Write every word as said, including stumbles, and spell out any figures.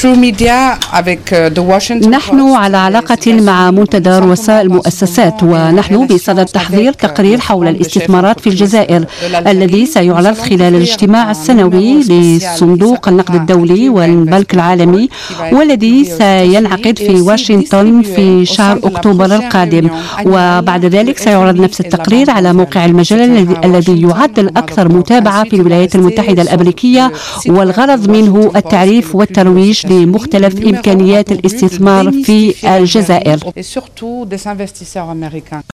نحن على علاقة مع منتدى رؤساء المؤسسات، ونحن بصدد تحضير تقرير حول الاستثمارات في الجزائر الذي سيعرض خلال الاجتماع السنوي لصندوق النقد الدولي والبنك العالمي، والذي سينعقد في واشنطن في شهر أكتوبر القادم. وبعد ذلك سيعرض نفس التقرير على موقع المجلة الذي يعد الأكثر متابعة في الولايات المتحدة الأمريكية، والغرض منه التعريف والترويج لمختلف إمكانيات الاستثمار في الجزائر.